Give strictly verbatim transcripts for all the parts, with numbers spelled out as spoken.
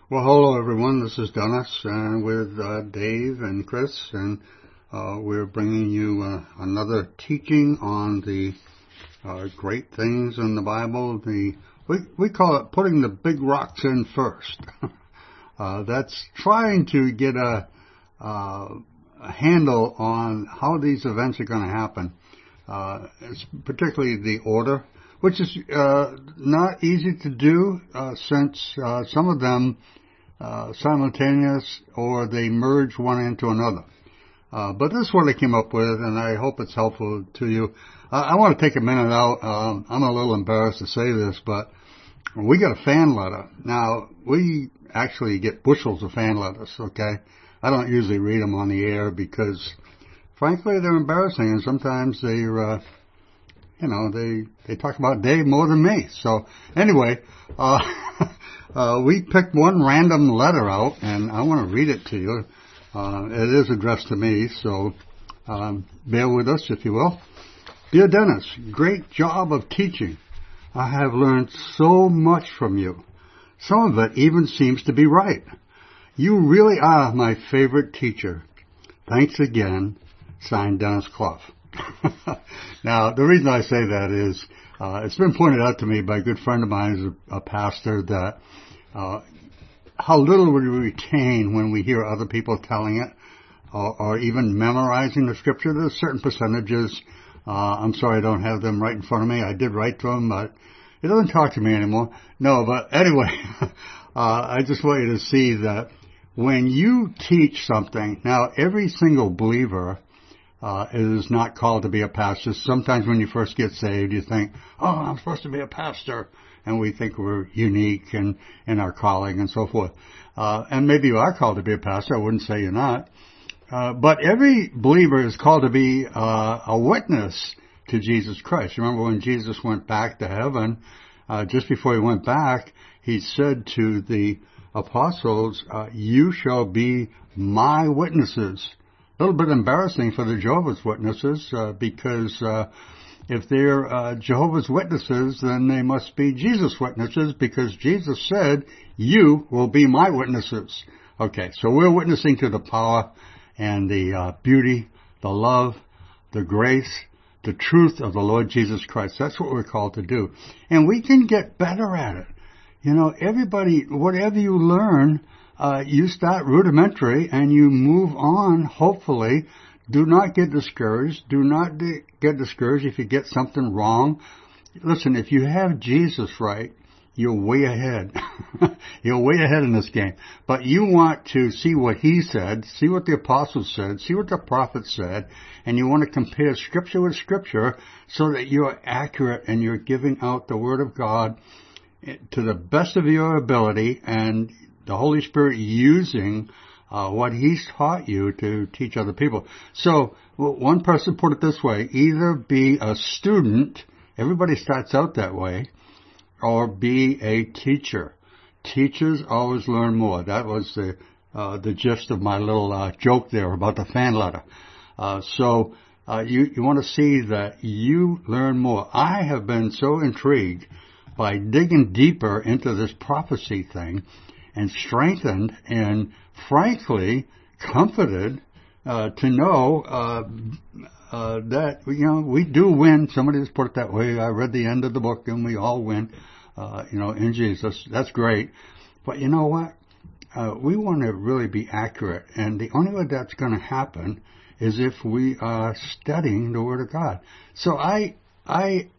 Well, hello everyone. This is Dennis, and with uh, Dave and Chris, and uh, we're bringing you uh, another teaching on the uh, great things in the Bible. The we we call it putting the big rocks in first. uh, that's trying to get a, uh, a handle on how these events are going to happen. Uh, it's particularly the order, which is uh, not easy to do uh, since uh, some of them uh, simultaneous or they merge one into another. Uh, but this is what I came up with, and I hope it's helpful to you. Uh, I want to take a minute out. Um, I'm a little embarrassed to say this, but we got a fan letter. Now, we actually get bushels of fan letters, okay? I don't usually read them on the air because, frankly, they're embarrassing, and sometimes they're, uh, you know, they, they talk about Dave more than me. So, anyway, uh, uh, we picked one random letter out, and I want to read it to you. Uh, it is addressed to me, so um, bear with us, if you will. Dear Dennis, great job of teaching. I have learned so much from you. Some of it even seems to be right. You really are my favorite teacher. Thanks again. Signed, Dennis Clough. Now, the reason I say that is uh, it's been pointed out to me by a good friend of mine who's a, a pastor that uh, how little we retain when we hear other people telling it or, or even memorizing the scripture. There's certain percentages. Uh, I'm sorry I don't have them right in front of me. I did write to them, but it doesn't talk to me anymore. No, but anyway, uh, I just want you to see that when you teach something, now every single believer uh, is not called to be a pastor. Sometimes when you first get saved, you think, oh, I'm supposed to be a pastor. And we think we're unique in, in our calling and so forth. Uh, and maybe you are called to be a pastor. I wouldn't say you're not. Uh, but every believer is called to be uh, a witness to Jesus Christ. Remember when Jesus went back to heaven, uh, just before he went back, he said to the apostles, uh, you shall be my witnesses. A little bit embarrassing for the Jehovah's Witnesses uh, because uh, if they're uh, Jehovah's Witnesses, then they must be Jesus' witnesses because Jesus said, you will be my witnesses. Okay, so we're witnessing to the power and the uh, beauty, the love, the grace, the truth of the Lord Jesus Christ. That's what we're called to do. And we can get better at it. You know, everybody, whatever you learn, uh, you start rudimentary and you move on, hopefully. Do not get discouraged. Do not de- get discouraged if you get something wrong. Listen, if you have Jesus right, you're way ahead. You're way ahead in this game. But you want to see what he said, see what the apostles said, see what the prophets said, and you want to compare scripture with scripture so that you're accurate and you're giving out the word of God to the best of your ability and the Holy Spirit using uh, what he's taught you to teach other people. So well, one person put it this way, either be a student, everybody starts out that way, or be a teacher. Teachers always learn more. That was the uh, the gist of my little uh, joke there about the fan letter. Uh, so uh, you, you want to see that you learn more. I have been so intrigued by digging deeper into this prophecy thing and strengthened and frankly comforted uh, to know uh, uh, that, you know, we do win. Somebody has put it that way. I read the end of the book and we all win, uh, you know, in Jesus. That's great. But you know what? Uh, we want to really be accurate. And the only way that's going to happen is if we are studying the Word of God. So I, I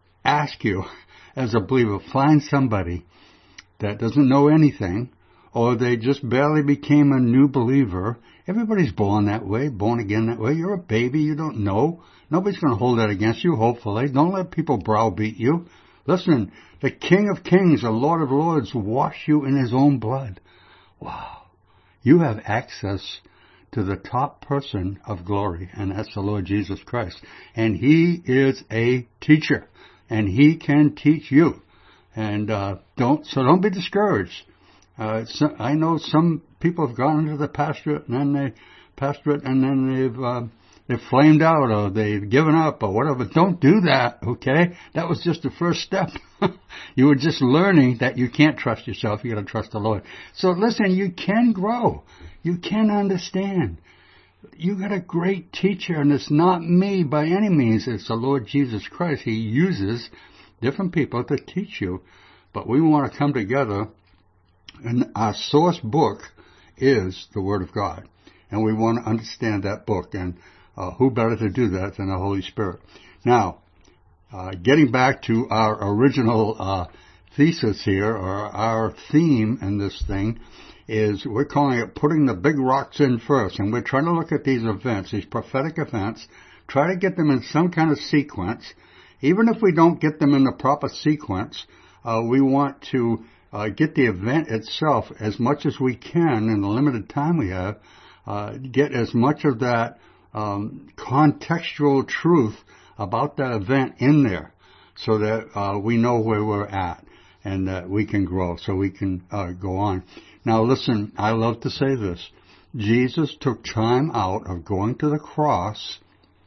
ask you as a believer, find somebody that doesn't know anything, or they just barely became a new believer. Everybody's born that way, born again that way. You're a baby, you don't know. Nobody's going to hold that against you, hopefully. Don't let people browbeat you. Listen, the King of Kings, the Lord of Lords, washed you in his own blood. Wow. You have access to the top person of glory, and that's the Lord Jesus Christ. And he is a teacher, and he can teach you. And uh, don't so don't be discouraged. Uh, so, I know some people have gone into the pastorate and then they pastorate and then they've uh, they've flamed out or they've given up or whatever. Don't do that, okay? That was just the first step. You were just learning that you can't trust yourself. You got to trust the Lord. So listen, you can grow. You can understand. You got a great teacher, and it's not me by any means. It's the Lord Jesus Christ. He uses different people to teach you. But we want to come together, and our source book is the Word of God. And we want to understand that book. And uh, who better to do that than the Holy Spirit? Now, uh, getting back to our original uh, thesis here, or our theme in this thing, is we're calling it putting the big rocks in first. And we're trying to look at these events, these prophetic events, try to get them in some kind of sequence. Even if we don't get them in the proper sequence, uh, we want to uh, get the event itself as much as we can in the limited time we have, uh, get as much of that um, contextual truth about that event in there so that uh, we know where we're at and that we can grow, so we can uh, go on. Now listen, I love to say this. Jesus took time out of going to the cross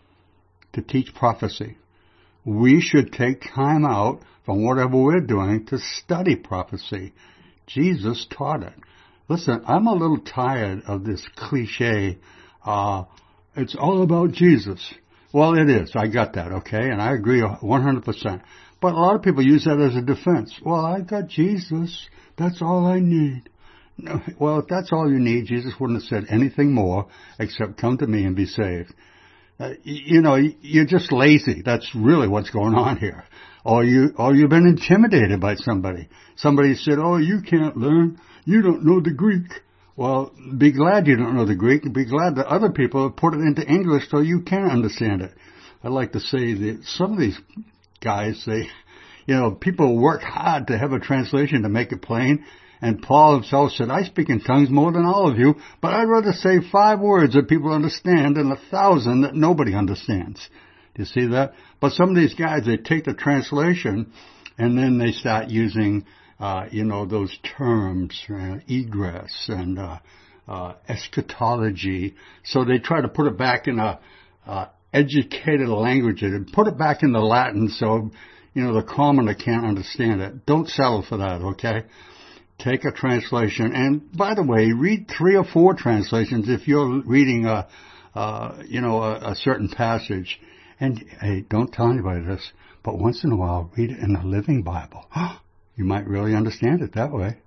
to teach prophecy. We should take time out from whatever we're doing to study prophecy. Jesus taught it. Listen, I'm a little tired of this cliche, uh, it's all about Jesus. Well, it is. I got that, okay? And I agree one hundred percent. But a lot of people use that as a defense. Well, I got Jesus. That's all I need. No, well, if that's all you need, Jesus wouldn't have said anything more except come to me and be saved. Uh, you know, you're just lazy. That's really what's going on here. Or you, or you've been intimidated by somebody. Somebody said, oh, you can't learn. You don't know the Greek. Well, be glad you don't know the Greek, and be glad that other people have put it into English so you can understand it. I'd like to say that some of these guys, they, you know, people work hard to have a translation to make it plain. And Paul himself said, I speak in tongues more than all of you, but I'd rather say five words that people understand than a thousand that nobody understands. Do you see that? But some of these guys, they take the translation and then they start using, uh, you know, those terms, uh, egress and uh, uh, eschatology. So they try to put it back in a uh, educated language and put it back in the Latin so, you know, the commoner can't understand it. Don't settle for that, okay? Take a translation, and by the way, read three or four translations if you're reading a, uh, you know, a, a certain passage. And hey, don't tell anybody this, but once in a while, read it in the Living Bible. You might really understand it that way.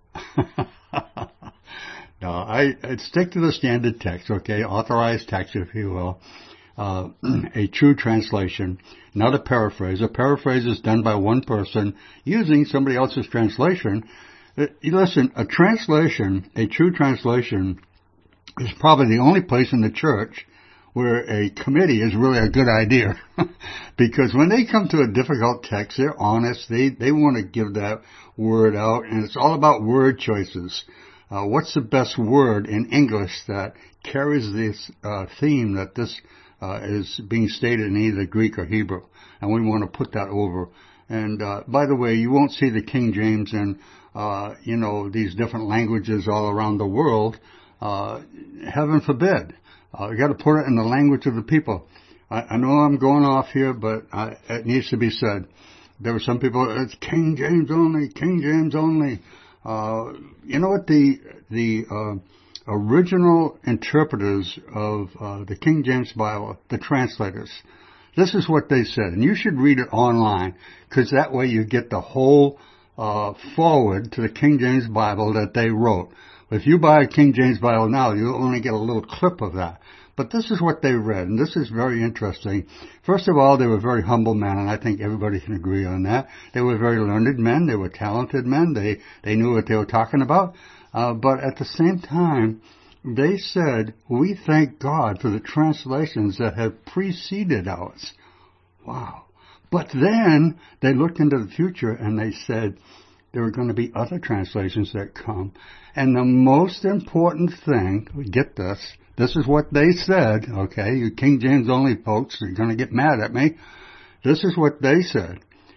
No, I I'd stick to the standard text, okay, authorized text, if you will. Uh, a true translation, not a paraphrase. A paraphrase is done by one person using somebody else's translation. Uh, listen, a translation, a true translation, is probably the only place in the church where a committee is really a good idea. Because when they come to a difficult text, they're honest. They they want to give that word out, and it's all about word choices. Uh, what's the best word in English that carries this uh, theme that this uh, is being stated in either Greek or Hebrew? And we want to put that over. And uh, by the way, you won't see the King James in Uh, you know, these different languages all around the world. Uh, heaven forbid. Uh, you got to put it in the language of the people. I, I know I'm going off here, but I, it needs to be said. There were some people, it's King James only, King James only. Uh, you know what? The, the, uh, original interpreters of, uh, the King James Bible, the translators, this is what they said. And you should read it online, because that way you get the whole Uh, forward to the King James Bible that they wrote. If you buy a King James Bible now, you'll only get a little clip of that. But this is what they read, and this is very interesting. First of all, they were very humble men, and I think everybody can agree on that. They were very learned men. They were talented men. They, they knew what they were talking about. Uh, but at the same time, they said, we thank God for the translations that have preceded ours. Wow. But then they looked into the future and they said there are going to be other translations that come. And the most important thing, get this, this is what they said, okay, you King James only folks are going to get mad at me. This is what they said.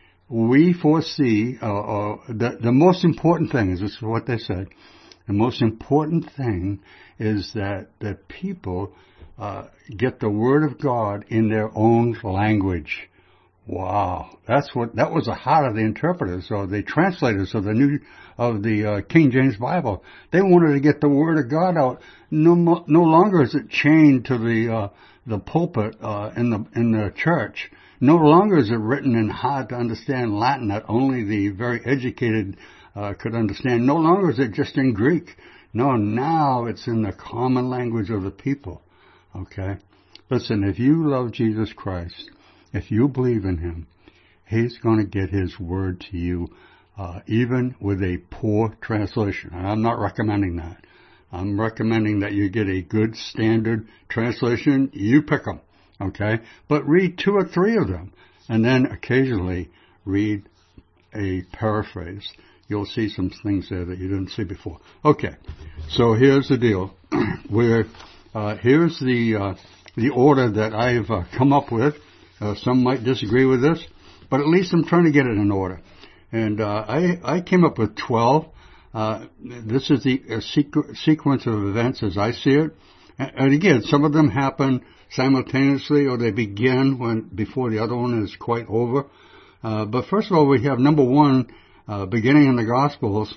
We foresee, uh, uh, the, the most important thing is, this is what they said, the most important thing is that the people uh, get the Word of God in their own language. Wow, that's what that was the heart of the interpreters or the translators of the new of the uh, King James Bible. They wanted to get the Word of God out. No, mo- no longer is it chained to the uh, the pulpit uh, in the in the church. No longer is it written in hard to understand Latin that only the very educated uh, could understand. No longer is it just in Greek. No, now it's in the common language of the people. Okay, listen. If you love Jesus Christ, if you believe in Him, He's going to get His Word to you, uh, even with a poor translation. And I'm not recommending that. I'm recommending that you get a good standard translation. You pick them, okay? But read two or three of them, and then occasionally read a paraphrase. You'll see some things there that you didn't see before. Okay, so here's the deal. We're, uh, here's the uh, the order that I've uh, come up with. Uh, some might disagree with this, but at least I'm trying to get it in order. And uh, I, I came up with twelve. Uh, this is the uh, sequ- sequence of events as I see it. And, and again, some of them happen simultaneously, or they begin when before the other one is quite over. Uh, but first of all, we have number one, uh, beginning in the Gospels,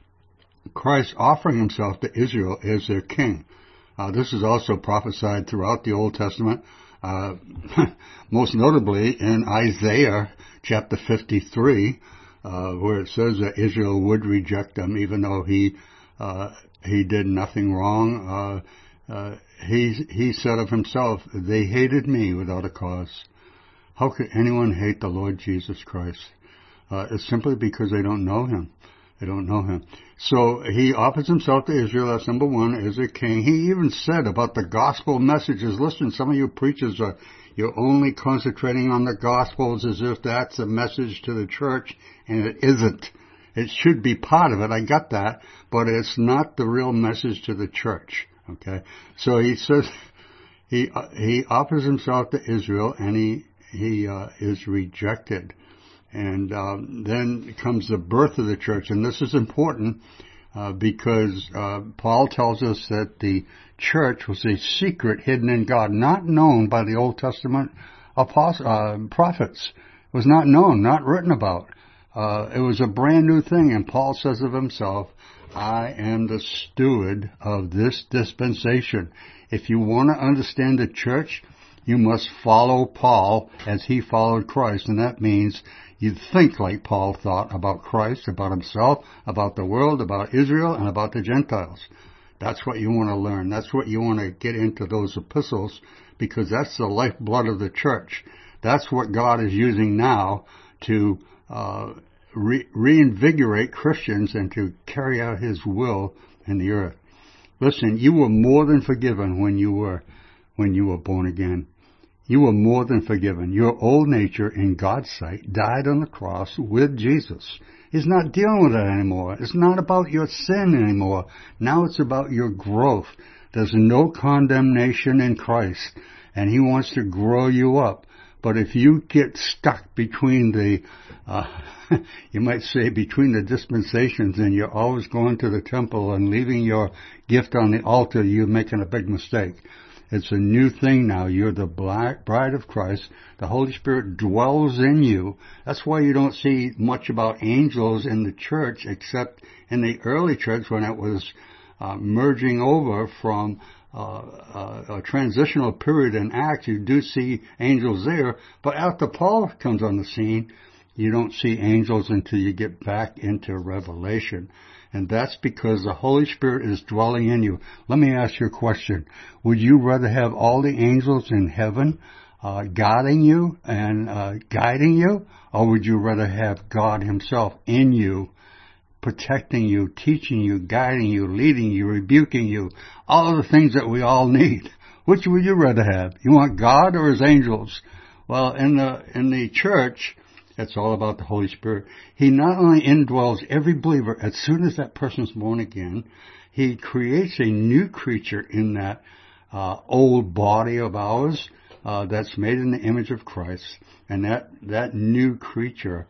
Christ offering Himself to Israel as their king. Uh, this is also prophesied throughout the Old Testament. Uh, most notably in Isaiah chapter fifty-three, uh, where it says that Israel would reject Him even though he uh, he did nothing wrong. Uh, uh, he he said of Himself, "They hated me without a cause." How could anyone hate the Lord Jesus Christ? Uh, it's simply because they don't know Him. They don't know Him. So He offers Himself to Israel, that's number one, as a king. He even said about the gospel messages, listen, some of you preachers are, you're only concentrating on the gospels as if that's a message to the church, and it isn't. It should be part of it, I got that, but it's not the real message to the church, okay? So He says, He, uh, he offers Himself to Israel, and He, he, uh, is rejected. And um, then comes the birth of the church, and this is important uh, because uh, Paul tells us that the church was a secret hidden in God, not known by the Old Testament apostles, uh, prophets. It was not known, not written about. Uh, it was a brand new thing, and Paul says of himself, I am the steward of this dispensation. If you want to understand the church, you must follow Paul as he followed Christ, and that means you think like Paul thought about Christ, about himself, about the world, about Israel, and about the Gentiles. That's what you want to learn. That's what you want to get into those epistles, because that's the lifeblood of the church. That's what God is using now to uh, re- reinvigorate Christians and to carry out His will in the earth. Listen, you were more than forgiven when you were when you were born again. You were more than forgiven. Your old nature, in God's sight, died on the cross with Jesus. He's not dealing with that anymore. It's not about your sin anymore. Now it's about your growth. There's no condemnation in Christ, and He wants to grow you up. But if you get stuck between the, uh, you might say between the dispensations, and you're always going to the temple and leaving your gift on the altar, you're making a big mistake. It's a new thing now. You're the bride of Christ. The Holy Spirit dwells in you. That's why you don't see much about angels in the church, except in the early church when it was uh, merging over from uh, uh, a transitional period in Acts. You do see angels there, but after Paul comes on the scene, you don't see angels until you get back into Revelation. And that's because the Holy Spirit is dwelling in you. Let me ask you a question. Would you rather have all the angels in heaven uh, guarding you and uh, guiding you? Or would you rather have God Himself in you, protecting you, teaching you, guiding you, leading you, rebuking you, all of the things that we all need? Which would you rather have? You want God or His angels? Well, in the in the church, it's all about the Holy Spirit. He not only indwells every believer as soon as that person's born again, He creates a new creature in that uh, old body of ours uh, that's made in the image of Christ. And that, that new creature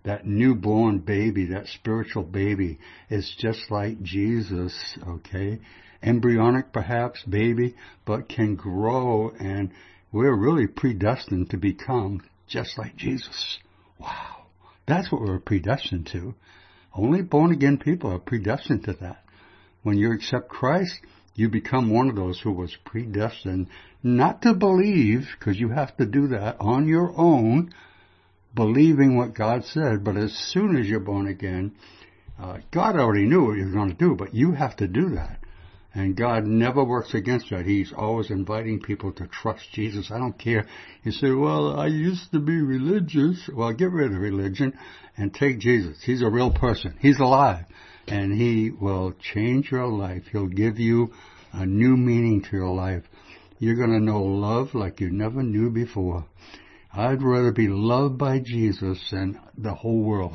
that newborn baby, that spiritual baby, is just like Jesus, okay? Embryonic perhaps, baby, but can grow, and we're really predestined to become just like Jesus. Wow. That's what we're predestined to. Only born-again people are predestined to that. When you accept Christ, you become one of those who was predestined not to believe, because you have to do that on your own, believing what God said, but as soon as you're born again, uh, God already knew what you were going to do, but you have to do that. And God never works against that. He's always inviting people to trust Jesus. I don't care. You say, well, I used to be religious. Well, get rid of religion and take Jesus. He's a real person. He's alive. And He will change your life. He'll give you a new meaning to your life. You're going to know love like you never knew before. I'd rather be loved by Jesus than the whole world.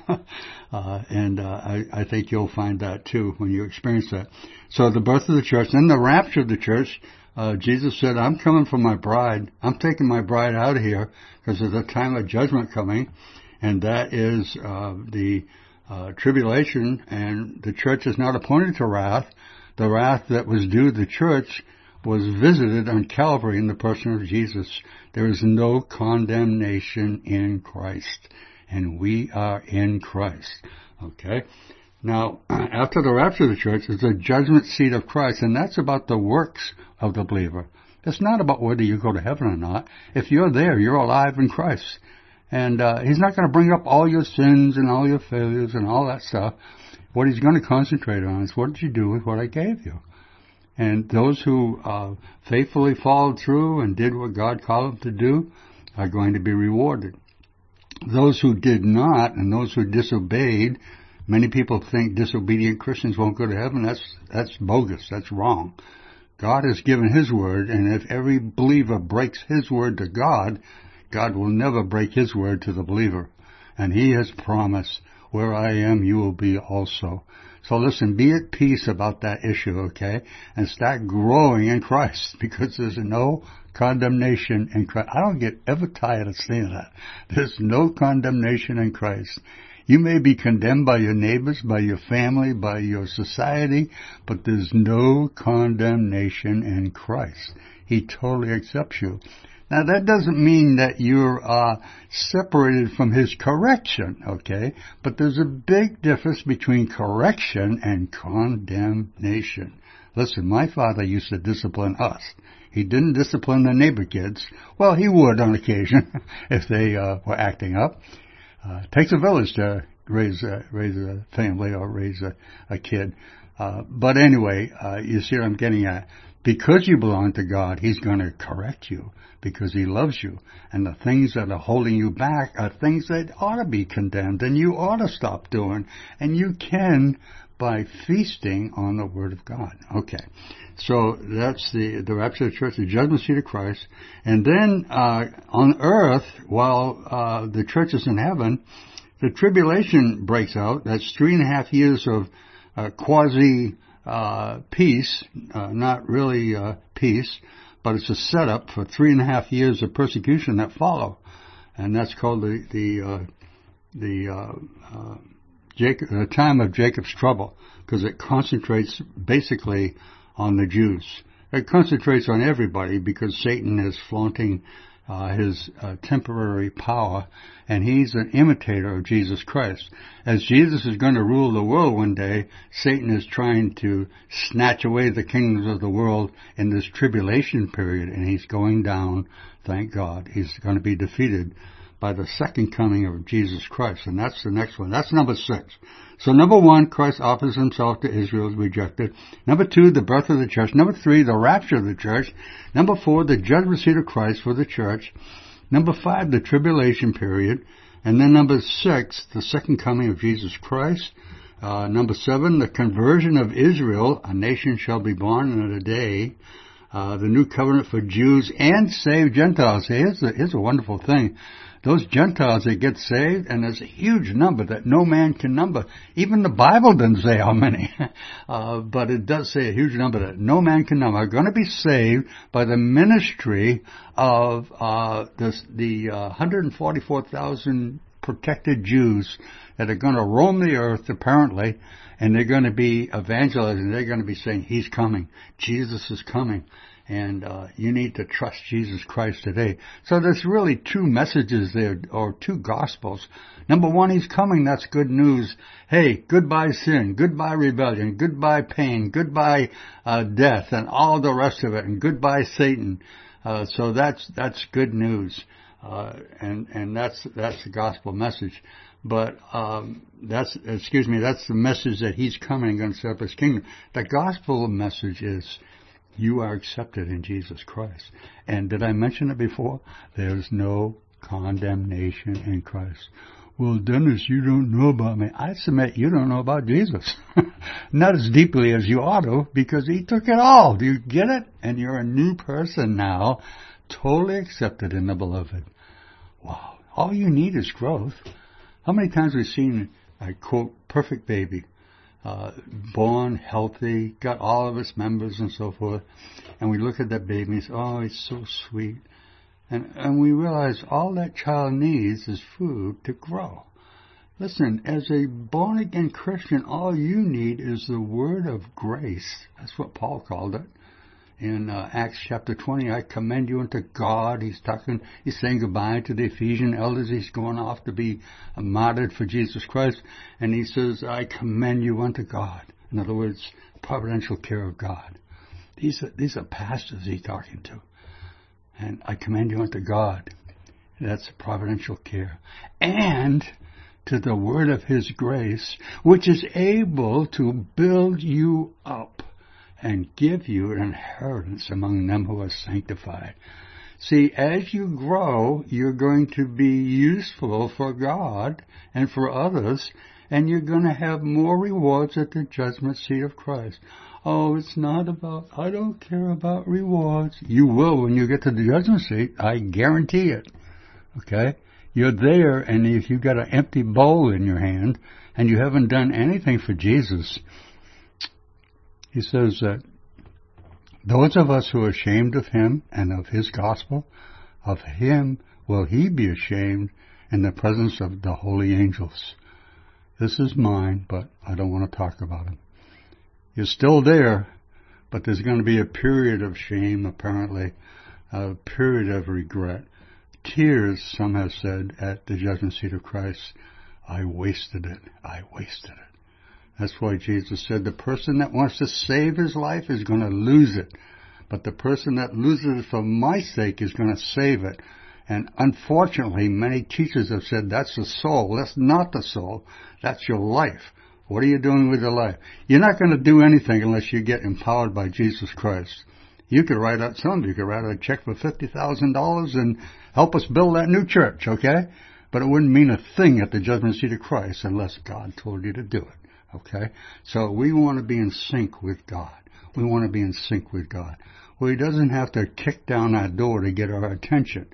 uh, and uh, I, I think you'll find that too when you experience that. So the birth of the church, then the rapture of the church, uh, Jesus said, I'm coming for my bride. I'm taking my bride out of here because there's a time of judgment coming. And that is uh, the uh, tribulation, and the church is not appointed to wrath. The wrath that was due the church was visited on Calvary in the person of Jesus. There is no condemnation in Christ, and we are in Christ. Okay? Now, after the rapture of the church is the judgment seat of Christ, and that's about the works of the believer. It's not about whether you go to heaven or not. If you're there, you're alive in Christ. And uh, He's not going to bring up all your sins and all your failures and all that stuff. What He's going to concentrate on is, what did you do with what I gave you? And those who uh, faithfully followed through and did what God called them to do are going to be rewarded. Those who did not, and those who disobeyed, many people think disobedient Christians won't go to heaven. That's that's bogus. That's wrong. God has given His word, and if every believer breaks His word to God, God will never break His word to the believer. And He has promised, where I am, you will be also. So listen, be at peace about that issue, okay? And start growing in Christ, because there's no condemnation in Christ. I don't get ever tired of saying that. There's no condemnation in Christ. You may be condemned by your neighbors, by your family, by your society, but there's no condemnation in Christ. He totally accepts you. Now, that doesn't mean that you're uh, separated from His correction, okay? But there's a big difference between correction and condemnation. Listen, my father used to discipline us. He didn't discipline the neighbor kids. Well, he would on occasion if they uh, were acting up. Uh, it takes a village to raise a, raise a family or raise a, a kid. Uh, but anyway, uh, you see what I'm getting at. Because you belong to God, He's going to correct you because He loves you. And the things that are holding you back are things that ought to be condemned and you ought to stop doing. And you can by feasting on the Word of God. Okay. So that's the, the rapture of the church, the judgment seat of Christ. And then uh, on earth, while uh, the church is in heaven, the tribulation breaks out. That's three and a half years of uh, quasi Uh, peace, uh, not really uh, peace, but it's a setup for three and a half years of persecution that follow, and that's called the the uh, the uh, uh, Jacob, the time of Jacob's trouble, because it concentrates basically on the Jews. It concentrates on everybody because Satan is flaunting uh, his uh, temporary power, and he's an imitator of Jesus Christ. As Jesus is going to rule the world one day, Satan is trying to snatch away the kingdoms of the world in this tribulation period, and he's going down, thank God. He's going to be defeated by the second coming of Jesus Christ, and that's the next one. That's number six. So number one, Christ offers Himself to Israel, is rejected. Number two, the birth of the church. Number three, the rapture of the church. Number four, the judgment seat of Christ for the church. Number five, the tribulation period. And then number six, the second coming of Jesus Christ. Uh, number seven, the conversion of Israel. A nation shall be born in a day. Uh, the new covenant for Jews and saved Gentiles. Here's a, here's a wonderful thing. Those Gentiles that get saved, and there's a huge number that no man can number. Even the Bible doesn't say how many, uh, but it does say a huge number that no man can number are going to be saved by the ministry of uh, this, the uh, one hundred forty-four thousand protected Jews that are going to roam the earth, apparently, and they're going to be evangelizing. They're going to be saying, He's coming. Jesus is coming. And uh, you need to trust Jesus Christ today. So there's really two messages there, or two gospels. Number one, He's coming. That's good news. Hey, goodbye sin, goodbye rebellion, goodbye pain, goodbye uh, death, and all the rest of it, and goodbye Satan. Uh, so that's that's good news, uh, and and that's that's the gospel message. But um, that's excuse me, that's the message that He's coming and going to set up His kingdom. The gospel message is, you are accepted in Jesus Christ. And did I mention it before? There's no condemnation in Christ. Well, Dennis, you don't know about me. I submit you don't know about Jesus. Not as deeply as you ought to, because He took it all. Do you get it? And you're a new person now, totally accepted in the Beloved. Wow. All you need is growth. How many times have we seen, I quote, perfect baby? Uh, born, healthy, got all of its members and so forth. And we look at that baby and say, oh, it's so sweet. And, and we realize all that child needs is food to grow. Listen, as a born-again Christian, all you need is the word of grace. That's what Paul called it. In uh, Acts chapter twenty, I commend you unto God. He's talking, he's saying goodbye to the Ephesian elders. He's going off to be martyred for Jesus Christ. And he says, I commend you unto God. In other words, providential care of God. These are, these are pastors he's talking to. And I commend you unto God. That's providential care. And to the word of His grace, which is able to build you up and give you an inheritance among them who are sanctified. See, as you grow, you're going to be useful for God and for others, and you're going to have more rewards at the judgment seat of Christ. Oh, it's not about, I don't care about rewards. You will when you get to the judgment seat. I guarantee it. Okay? You're there, and if you've got an empty bowl in your hand, and you haven't done anything for Jesus, He says that those of us who are ashamed of Him and of His gospel, of Him will He be ashamed in the presence of the holy angels. This is mine, but I don't want to talk about Him. You're still there, but there's going to be a period of shame, apparently, a period of regret. Tears, some have said, at the judgment seat of Christ. I wasted it. I wasted it. That's why Jesus said the person that wants to save his life is going to lose it. But the person that loses it for my sake is going to save it. And unfortunately, many teachers have said that's the soul. That's not the soul. That's your life. What are you doing with your life? You're not going to do anything unless you get empowered by Jesus Christ. You could write out some. You could write out a check for fifty thousand dollars and help us build that new church, okay? But it wouldn't mean a thing at the judgment seat of Christ unless God told you to do it, okay? So we want to be in sync with God. We want to be in sync with God. Well, He doesn't have to kick down our door to get our attention.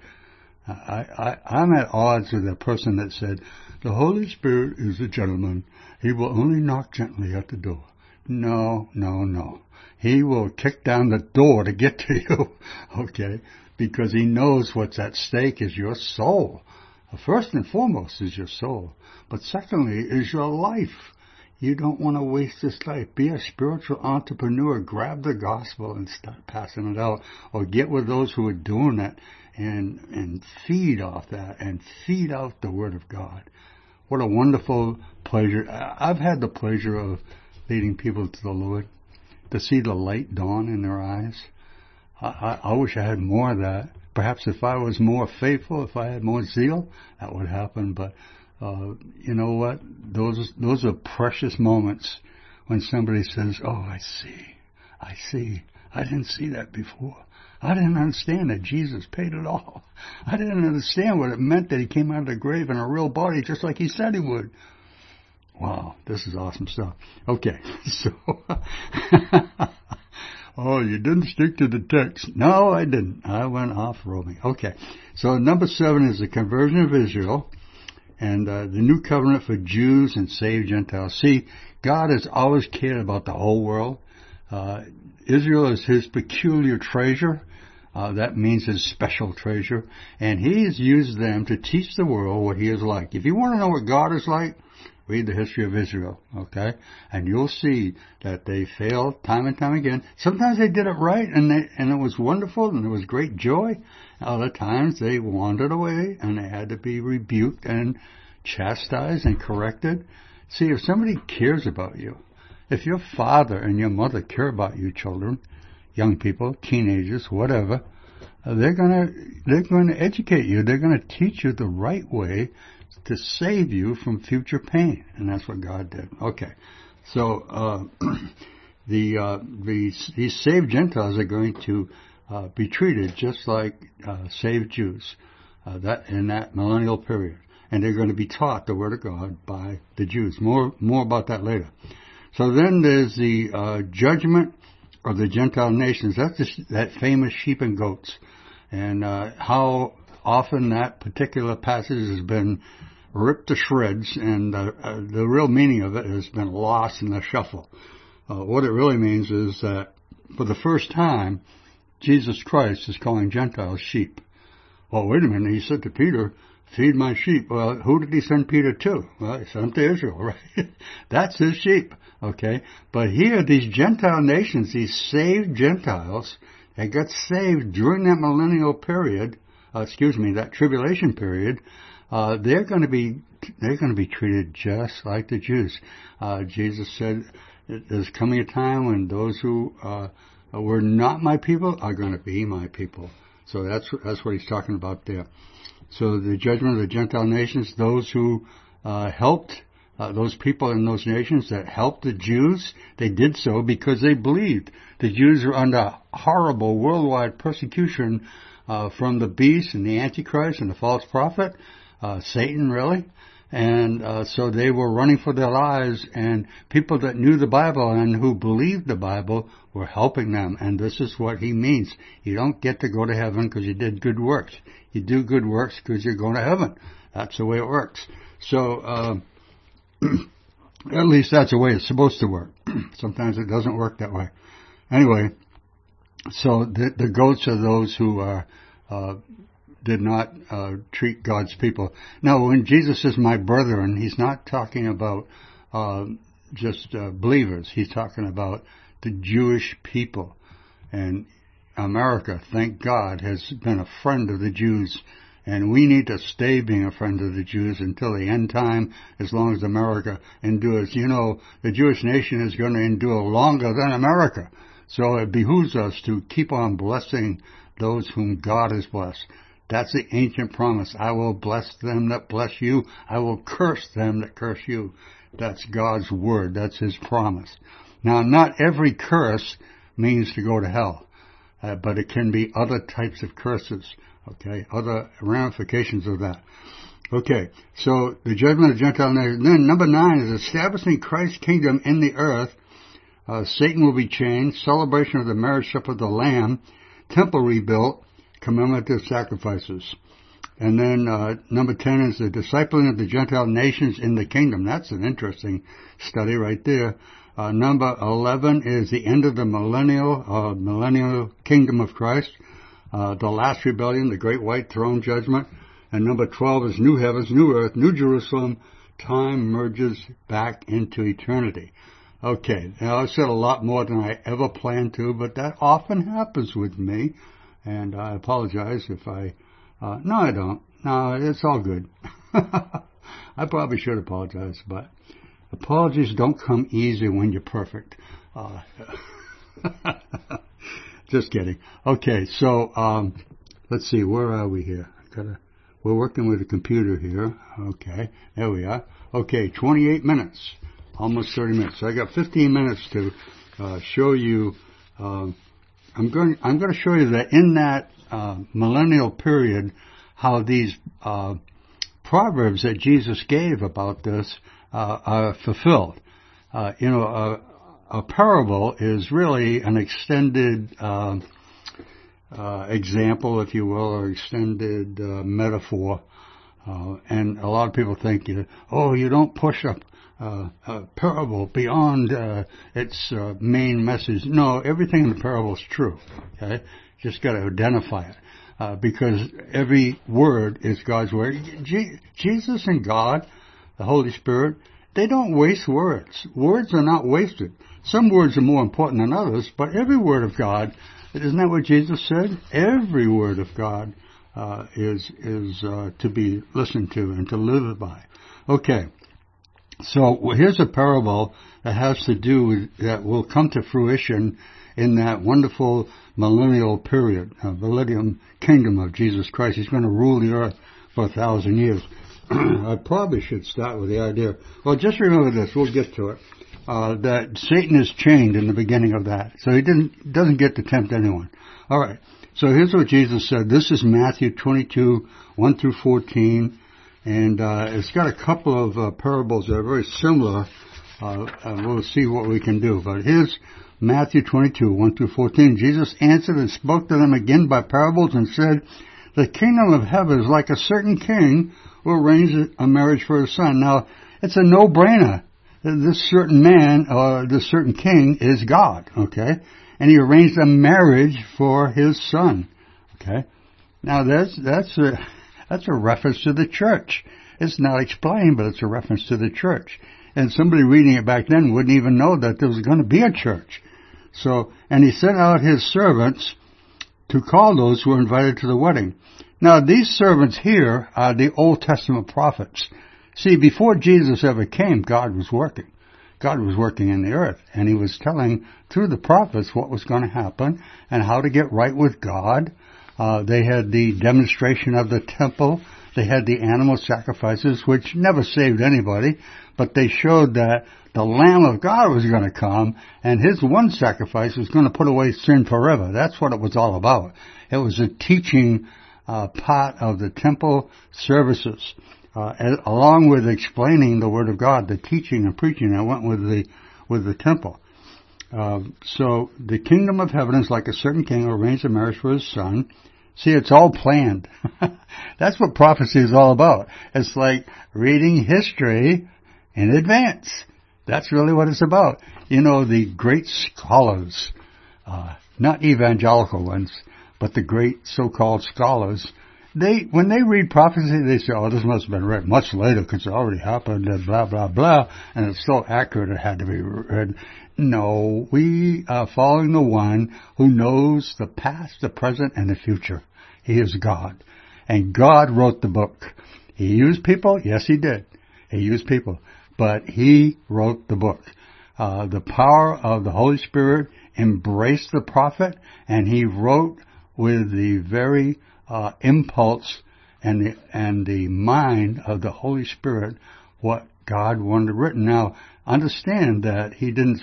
I, I, I'm at odds with a person that said, the Holy Spirit is a gentleman. He will only knock gently at the door. No, no, no. He will kick down the door to get to you, okay? Because He knows what's at stake is your soul. First and foremost is your soul. But secondly is your life. You don't want to waste this life. Be a spiritual entrepreneur. Grab the gospel and start passing it out. Or get with those who are doing it and, and feed off that and feed out the Word of God. What a wonderful pleasure. I've had the pleasure of leading people to the Lord, to see the light dawn in their eyes. I, I, I wish I had more of that. Perhaps if I was more faithful, if I had more zeal, that would happen. But uh, you know what? Those those are precious moments when somebody says, oh, I see. I see. I didn't see that before. I didn't understand that Jesus paid it all. I didn't understand what it meant that He came out of the grave in a real body just like He said He would. Wow, this is awesome stuff. Okay, so... Oh, you didn't stick to the text. No, I didn't. I went off roaming. Okay. So number seven is the conversion of Israel and uh, the new covenant for Jews and saved Gentiles. See, God has always cared about the whole world. Uh, Israel is His peculiar treasure. Uh, that means his special treasure. And he has used them to teach the world what he is like. If you want to know what God is like, read the history of Israel, okay? And you'll see that they failed time and time again. Sometimes they did it right, and they, and it was wonderful, and there was great joy. Other times they wandered away, and they had to be rebuked and chastised and corrected. See, if somebody cares about you, if your father and your mother care about you, children, young people, teenagers, whatever, uh, they're gonna they're going to educate you. They're going to teach you the right way to save you from future pain, and that's what God did. Okay, so uh, the uh, the these saved Gentiles are going to uh, be treated just like uh, saved Jews uh, that in that millennial period, and they're going to be taught the Word of God by the Jews. More more about that later. So then there's the uh, judgment of the Gentile nations. That's the, that famous sheep and goats, and uh, how often that particular passage has been ripped to shreds, and uh, uh, the real meaning of it has been lost in the shuffle. Uh, what it really means is that for the first time, Jesus Christ is calling Gentiles sheep. Well, wait a minute, he said to Peter, feed my sheep. Well, who did he send Peter to? Well, he sent him to Israel, right? That's his sheep, okay? But here, these Gentile nations, these saved Gentiles, they got saved during that millennial period, uh, excuse me, that tribulation period. Uh, they're going to be they're going to be treated just like the Jews. Uh, Jesus said, "There's coming a time when those who uh, were not my people are going to be my people." So that's that's what he's talking about there. So the judgment of the Gentile nations, those who uh, helped uh, those people in those nations that helped the Jews, they did so because they believed. The Jews are under horrible worldwide persecution uh, from the beast and the Antichrist and the false prophet. Uh, Satan, really. And uh, so they were running for their lives, and people that knew the Bible and who believed the Bible were helping them. And this is what he means. You don't get to go to heaven because you did good works. You do good works because you're going to heaven. That's the way it works. So uh, at least that's the way it's supposed to work. Sometimes it doesn't work that way. Anyway, so the, the goats are those who are... Uh, did not uh, treat God's people. Now, when Jesus says my brethren, he's not talking about uh, just uh, believers. He's talking about the Jewish people. And America, thank God, has been a friend of the Jews. And we need to stay being a friend of the Jews until the end time, as long as America endures. You know, the Jewish nation is going to endure longer than America. So it behooves us to keep on blessing those whom God has blessed. That's the ancient promise. I will bless them that bless you. I will curse them that curse you. That's God's word. That's his promise. Now, not every curse means to go to hell, uh, but it can be other types of curses, okay, other ramifications of that. Okay, so the judgment of Gentile nations. Then number nine is establishing Christ's kingdom in the earth. Uh, Satan will be chained, celebration of the marriage supper of the Lamb, temple rebuilt, commemorative sacrifices. And then uh, number ten is the discipling of the Gentile nations in the kingdom. That's an interesting study right there. Uh, number eleven is the end of the millennial uh, millennial kingdom of Christ, uh, the last rebellion, the great white throne judgment. And number twelve is new heavens, new earth, new Jerusalem. Time merges back into eternity. Okay, now I've said a lot more than I ever planned to, but that often happens with me. And I apologize if I... Uh, no, I don't. No, it's all good. I probably should apologize, but apologies don't come easy when you're perfect. Uh, just kidding. Okay, so um, let's see. Where are we here? Gotta, we're working with a computer here. Okay, there we are. Okay, twenty-eight minutes. Almost thirty minutes. So I got fifteen minutes to uh, show you... Um, I'm going. I'm going to show you that in that uh, millennial period, how these uh, proverbs that Jesus gave about this uh, are fulfilled. Uh, you know, a, a parable is really an extended uh, uh, example, if you will, or extended uh, metaphor. Uh, and a lot of people think, oh, you don't push a uh, uh, parable beyond uh, its uh, main message. No, everything in the parable is true. Okay, just got to identify it uh, because every word is God's word. Je- Jesus and God, the Holy Spirit, they don't waste words. Words are not wasted. Some words are more important than others, but every word of God, isn't that what Jesus said? Every word of God uh, is is uh, to be listened to and to live by. Okay, so here's a parable that has to do with, that will come to fruition in that wonderful millennial period, uh, millennium kingdom of Jesus Christ. He's going to rule the earth for a thousand years. I probably should start with the idea. Well, just remember this. We'll get to it. Uh, that Satan is chained in the beginning of that, so he didn't doesn't get to tempt anyone. All right. So here's what Jesus said. This is Matthew twenty-two, one through fourteen, and uh, it's got a couple of uh, parables that are very similar. Uh, and we'll see what we can do. But here's Matthew twenty-two, one through fourteen. Jesus answered and spoke to them again by parables and said, "The kingdom of heaven is like a certain king who arranged a marriage for his son." Now, it's a no-brainer. This certain man, or this certain king, is God, okay? And he arranged a marriage for his son, okay? Now, that's that's a, that's a reference to the church. It's not explained, but it's a reference to the church. And somebody reading it back then wouldn't even know that there was going to be a church. So, and he sent out his servants to call those who were invited to the wedding. Now, these servants here are the Old Testament prophets. See, before Jesus ever came, God was working. God was working in the earth, and he was telling through the prophets what was going to happen and how to get right with God. Uh, they had the demonstration of the temple. They had the animal sacrifices, which never saved anybody, but they showed that the Lamb of God was going to come, and his one sacrifice was going to put away sin forever. That's what it was all about. It was a teaching uh, part of the temple services. Uh, and along with explaining the Word of God, the teaching and preaching that went with the with the temple. Uh, so the kingdom of heaven is like a certain king who arranged a marriage for his son. See, it's all planned. That's what prophecy is all about. It's like reading history in advance. That's really what it's about. You know, the great scholars, uh, not evangelical ones, but the great so-called scholars, They, when they read prophecy, they say, "Oh, this must have been read much later because it already happened," and blah, blah, blah, and it's so accurate it had to be read. No, we are following the one who knows the past, the present, and the future. He is God. And God wrote the book. He used people? Yes, he did. He used people. But he wrote the book. Uh, the power of the Holy Spirit embraced the prophet, and he wrote with the very Uh, impulse and the, and the mind of the Holy Spirit what God wanted written. Now, understand that he didn't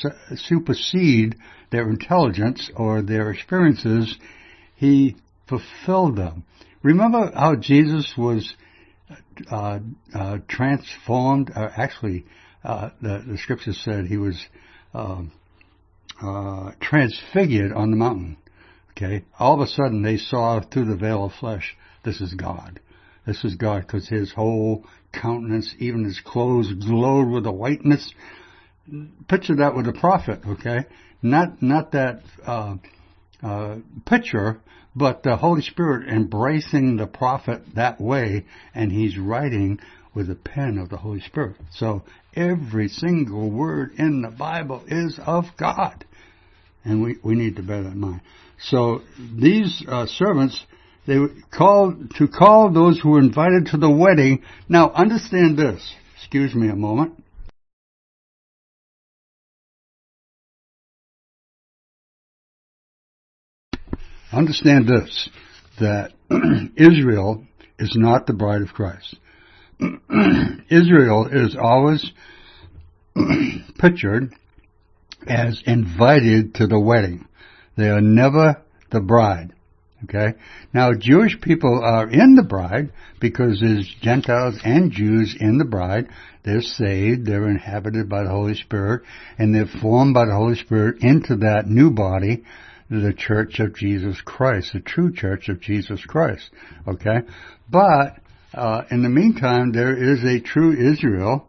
supersede their intelligence or their experiences. He fulfilled them. Remember how Jesus was uh, uh, transformed? Uh, actually, uh, the, the scripture said he was uh, uh, transfigured on the mountain. Okay, all of a sudden they saw through the veil of flesh, this is God. This is God because his whole countenance, even his clothes, glowed with a whiteness. Picture that with a prophet, okay? Not not that uh, uh, picture, but the Holy Spirit embracing the prophet that way, and he's writing with the pen of the Holy Spirit. So every single word in the Bible is of God. And we, we need to bear that in mind. So these uh, servants, they called to call those who were invited to the wedding. Now understand this. Excuse me a moment. Understand this, that Israel is not the bride of Christ. Israel is always pictured as invited to the wedding. They are never the bride. Okay? Now, Jewish people are in the bride because there's Gentiles and Jews in the bride. They're saved, they're inhabited by the Holy Spirit, and they're formed by the Holy Spirit into that new body, the Church of Jesus Christ, the true Church of Jesus Christ. Okay? But, uh, in the meantime, there is a true Israel,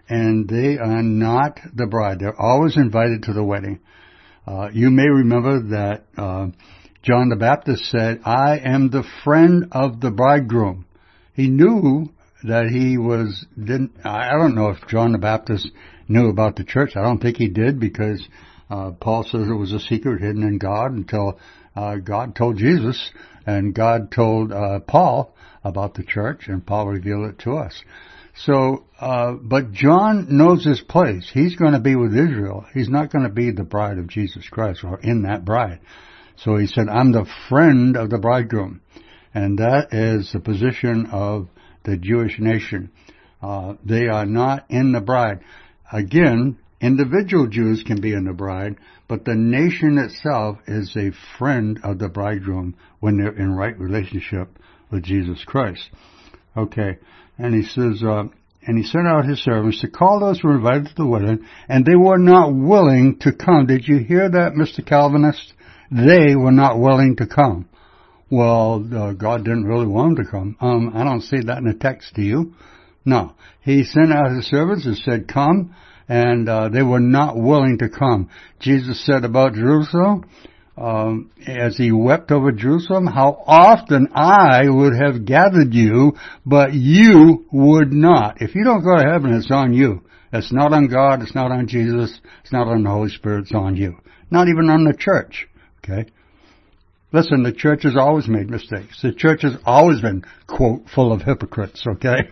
and they are not the bride. They're always invited to the wedding. Uh, you may remember that uh, John the Baptist said, I am the friend of the bridegroom. He knew that he was, didn't, I don't know if John the Baptist knew about the church. I don't think he did, because uh, Paul says it was a secret hidden in God until uh, God told Jesus, and God told uh, Paul about the church, and Paul revealed it to us. So, uh, but John knows his place. He's going to be with Israel. He's not going to be the bride of Jesus Christ or in that bride. So he said, I'm the friend of the bridegroom. And that is the position of the Jewish nation. Uh, they are not in the bride. Again, individual Jews can be in the bride, but the nation itself is a friend of the bridegroom when they're in right relationship with Jesus Christ. Okay, and he says, uh, and he sent out his servants to call those who were invited to the wedding, and they were not willing to come. Did you hear that, Mister Calvinist? They were not willing to come. Well, uh, God didn't really want them to come. Um, I don't see that in the text, do you? No. He sent out his servants and said, come, and uh, they were not willing to come. Jesus said about Jerusalem, um, as he wept over Jerusalem, how often I would have gathered you, but you would not. If you don't go to heaven, it's on you. It's not on God, it's not on Jesus, it's not on the Holy Spirit, it's on you. Not even on the church, okay? Listen, the church has always made mistakes. The church has always been, quote, full of hypocrites, okay?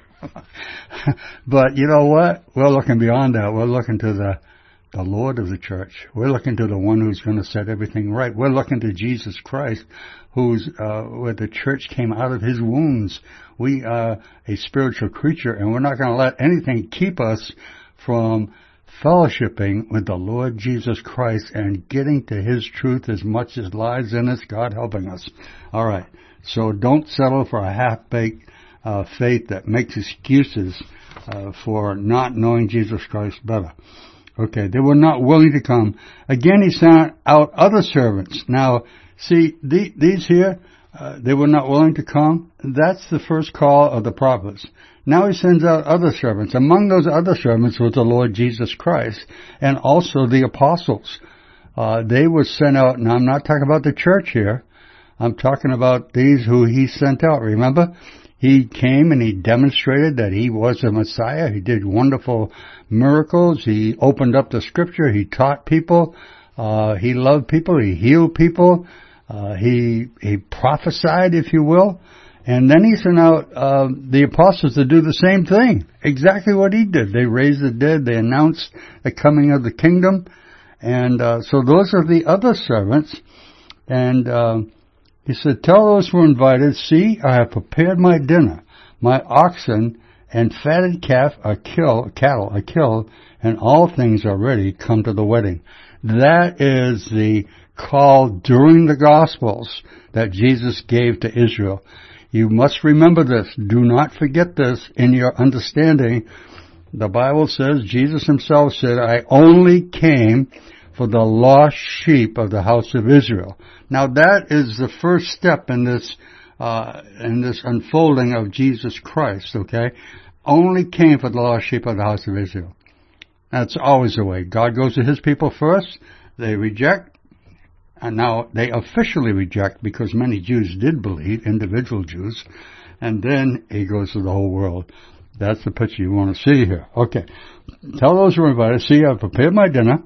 But you know what? We're looking beyond that. We're looking to the the Lord of the church. We're looking to the one who's going to set everything right. We're looking to Jesus Christ, who's uh, where the church came out of his wounds. We are a spiritual creature, and we're not going to let anything keep us from fellowshipping with the Lord Jesus Christ and getting to his truth as much as lies in us, God helping us. All right. So don't settle for a half-baked uh, faith that makes excuses uh, for not knowing Jesus Christ better. Okay, they were not willing to come. Again, he sent out other servants. Now, see, the, these here, uh, they were not willing to come. That's the first call of the prophets. Now he sends out other servants. Among those other servants was the Lord Jesus Christ and also the apostles. Uh, they were sent out, and I'm not talking about the church here. I'm talking about these who he sent out. Remember? He came and he demonstrated that he was a Messiah. He did wonderful miracles. He opened up the scripture. He taught people. Uh, he loved people. He healed people. Uh, he, he prophesied, if you will. And then he sent out uh, the apostles to do the same thing. Exactly what he did. They raised the dead. They announced the coming of the kingdom. And uh, so those are the other servants. And uh, he said, tell those who are invited, see, I have prepared my dinner. My oxen and fatted calf are killed, cattle are killed, and all things are ready. Come to the wedding. That is the call during the Gospels that Jesus gave to Israel. You must remember this. Do not forget this in your understanding. The Bible says, Jesus himself said, I only came for the lost sheep of the house of Israel. Now that is the first step in this, uh, in this unfolding of Jesus Christ, okay? Only came for the lost sheep of the house of Israel. That's always the way. God goes to his people first. They reject. And now they officially reject because many Jews did believe, individual Jews, and then he goes to the whole world. That's the picture you want to see here. Okay. Tell those who are invited, see, I've prepared my dinner.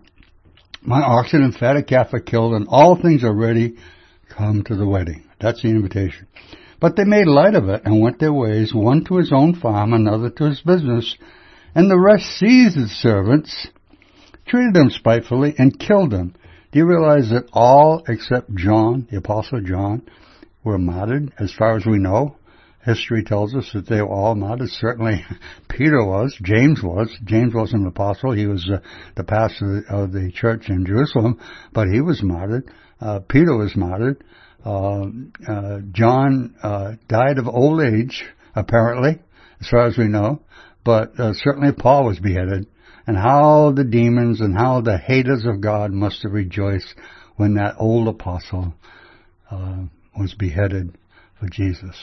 My oxen and fatted calf are killed, and all things are ready. Come to the wedding. That's the invitation. But they made light of it and went their ways, one to his own farm, another to his business, and the rest seized his servants, treated them spitefully, and killed them. Do you realize that all except John, the Apostle John, were martyred, as far as we know? History tells us that they were all martyred. Certainly Peter was, James was. James wasn't an apostle. He was uh, the pastor of the church in Jerusalem, but he was martyred. Uh, Peter was martyred. Uh, uh, John uh, died of old age, apparently, as far as we know. But uh, certainly Paul was beheaded. And how the demons and how the haters of God must have rejoiced when that old apostle uh, was beheaded for Jesus.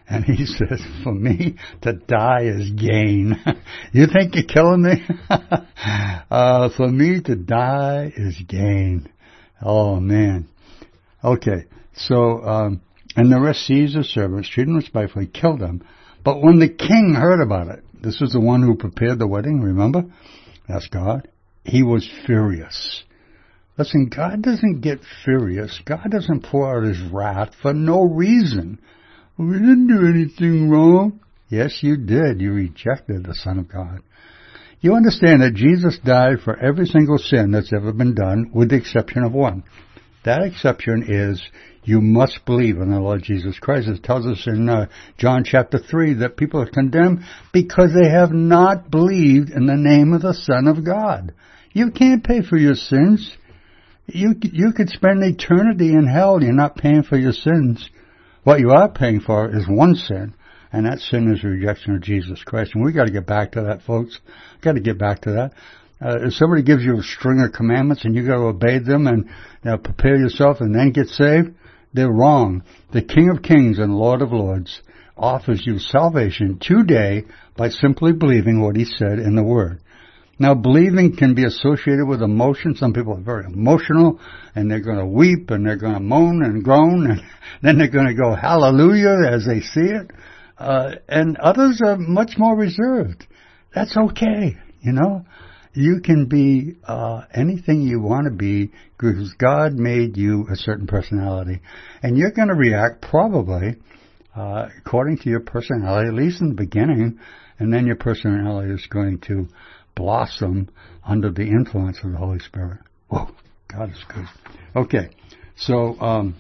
And he says, for me to die is gain. You think you're killing me? uh, for me to die is gain. Oh, man. Okay, so, um, and the rest seized the servants, treated them spitefully, killed them. But when the king heard about it, this is the one who prepared the wedding, remember? That's God. He was furious. Listen, God doesn't get furious. God doesn't pour out his wrath for no reason. We didn't do anything wrong. Yes, you did. You rejected the Son of God. You understand that Jesus died for every single sin that's ever been done, with the exception of one. That exception is you must believe in the Lord Jesus Christ. It tells us in uh, John chapter three that people are condemned because they have not believed in the name of the Son of God. You can't pay for your sins. You you could spend eternity in hell. You're not paying for your sins. What you are paying for is one sin, and that sin is rejection of Jesus Christ. And we got to get back to that, folks. Got to get back to that. Uh, if somebody gives you a string of commandments and you got to obey them and you know, prepare yourself and then get saved, they're wrong. The King of Kings and Lord of Lords offers you salvation today by simply believing what he said in the Word. Now, believing can be associated with emotion. Some people are very emotional, and they're going to weep, and they're going to moan and groan, and then they're going to go hallelujah as they see it. Uh, and others are much more reserved. That's okay, you know. You can be uh anything you want to be because God made you a certain personality. And you're going to react probably uh according to your personality, at least in the beginning, and then your personality is going to blossom under the influence of the Holy Spirit. Whoa, God is good. Okay, so um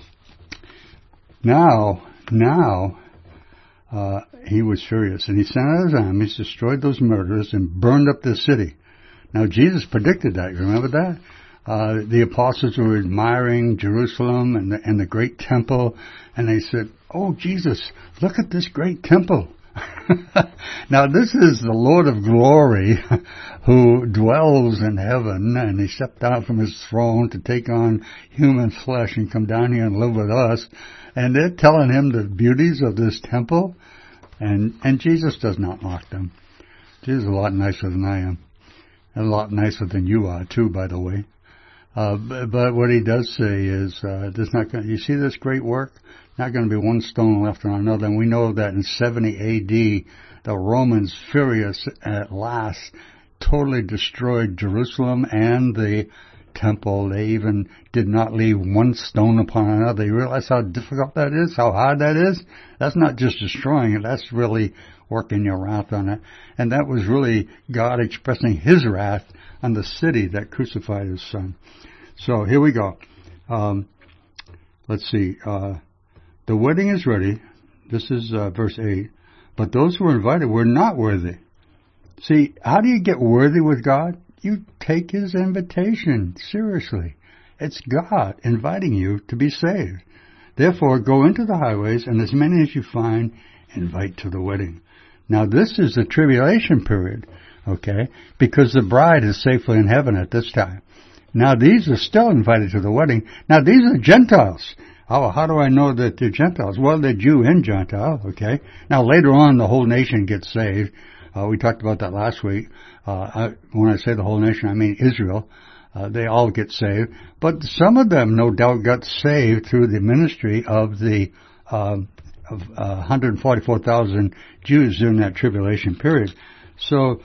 now, now, uh he was furious, and he sent out his armies, destroyed those murderers, and burned up the city. Now, Jesus predicted that. You remember that? Uh, the apostles were admiring Jerusalem and the, and the great temple, and they said, oh, Jesus, look at this great temple. Now, this is the Lord of glory who dwells in heaven, and he stepped down from his throne to take on human flesh and come down here and live with us. And they're telling him the beauties of this temple, and, and Jesus does not mock them. Jesus is a lot nicer than I am. And a lot nicer than you are, too, by the way. Uh, but, but what he does say is, uh, there's not going. You see this great work? Not going to be one stone left on another. And we know that in seventy A D, the Romans, furious at last, totally destroyed Jerusalem and the temple. They even did not leave one stone upon another. You realize how difficult that is? How hard that is? That's not just destroying it. That's really working your wrath on it. And that was really God expressing his wrath on the city that crucified his son. So here we go. Um, let's see. Uh, the wedding is ready. This is uh, verse eight. But those who were invited were not worthy. See, how do you get worthy with God? You take his invitation seriously. It's God inviting you to be saved. Therefore, go into the highways, and as many as you find, invite to the wedding. Now, this is the tribulation period, okay, because the bride is safely in heaven at this time. Now, these are still invited to the wedding. Now, these are Gentiles. Oh, how do I know that they're Gentiles? Well, they're Jew and Gentile, okay. Now, later on, the whole nation gets saved. Uh, we talked about that last week. Uh, I, when I say the whole nation, I mean Israel. Uh, they all get saved. But some of them, no doubt, got saved through the ministry of the um, of uh, one hundred forty-four thousand Jews during that tribulation period. So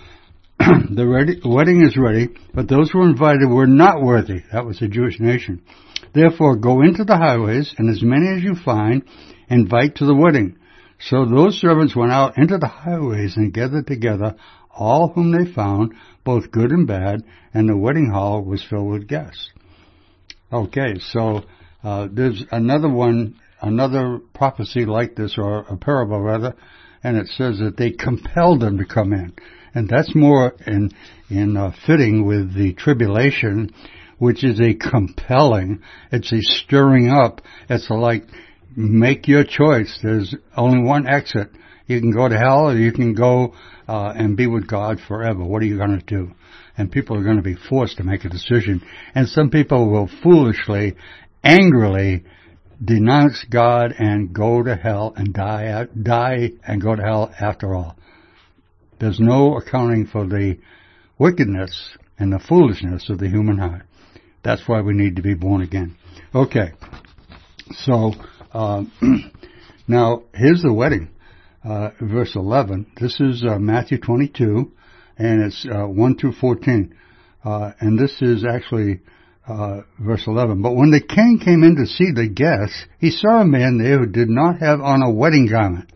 the ready, wedding is ready, but those who were invited were not worthy. That was the Jewish nation. Therefore, go into the highways, and as many as you find, invite to the wedding. So those servants went out into the highways and gathered together all whom they found, both good and bad, and the wedding hall was filled with guests. Okay, so uh, there's another one, another prophecy like this, or a parable rather, and it says that they compelled them to come in. And that's more in, in uh, fitting with the tribulation, which is a compelling, it's a stirring up, it's a like, make your choice. There's only one exit. You can go to hell, or you can go uh, and be with God forever. What are you going to do? And people are going to be forced to make a decision. And some people will foolishly, angrily denounce God and go to hell and die, die and go to hell after all. There's no accounting for the wickedness and the foolishness of the human heart. That's why we need to be born again. Okay, so uh, now here's the wedding, uh, verse eleven. This is uh, Matthew twenty-two, and it's uh, one through fourteen. Uh, and this is actually uh, verse eleven. But when the king came in to see the guests, he saw a man there who did not have on a wedding garment.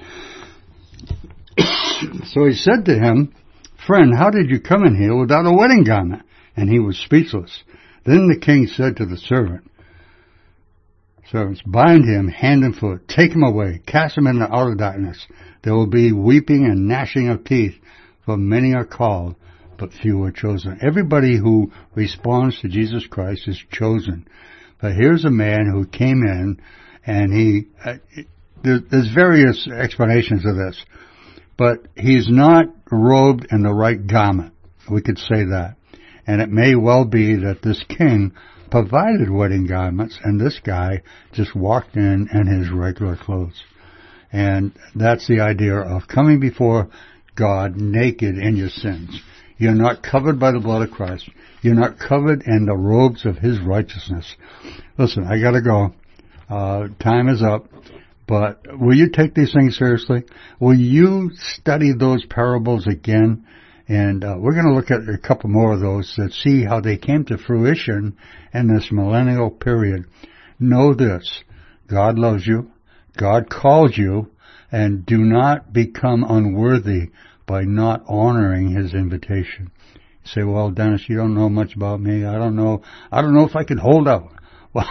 So he said to him, "Friend, how did you come in here without a wedding garment?" And he was speechless. Then the king said to the servant, servants, "Bind him hand and foot, take him away, cast him into outer darkness. There will be weeping and gnashing of teeth, for many are called, but few are chosen." Everybody who responds to Jesus Christ is chosen. But here's a man who came in, and he, uh, there, there's various explanations of this, but he's not robed in the right garment. We could say that. And it may well be that this king provided wedding garments, and this guy just walked in in his regular clothes. And that's the idea of coming before God naked in your sins. You're not covered by the blood of Christ. You're not covered in the robes of His righteousness. Listen, I gotta go. Uh, time is up. But will you take these things seriously? Will you study those parables again? And uh, we're going to look at a couple more of those to see how they came to fruition in this millennial period. Know this: God loves you. God called you, and do not become unworthy by not honoring His invitation. You say, "Well, Dennis, you don't know much about me. I don't know. I don't know if I can hold out." Well,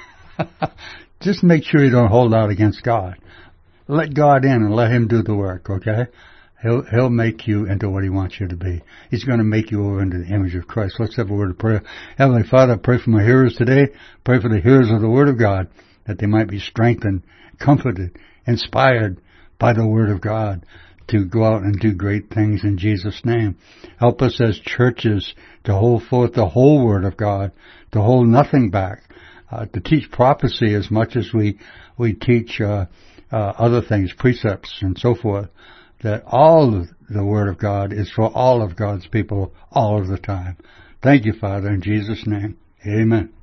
just make sure you don't hold out against God. Let God in and let Him do the work. Okay. He'll, he'll make you into what He wants you to be. He's going to make you over into the image of Christ. Let's have a word of prayer. Heavenly Father, I pray for my hearers today. Pray for the hearers of the Word of God, that they might be strengthened, comforted, inspired by the Word of God to go out and do great things in Jesus' name. Help us as churches to hold forth the whole Word of God, to hold nothing back, uh, to teach prophecy as much as we, we teach uh, uh, other things, precepts and so forth. That all of the Word of God is for all of God's people all of the time. Thank you, Father, in Jesus' name. Amen.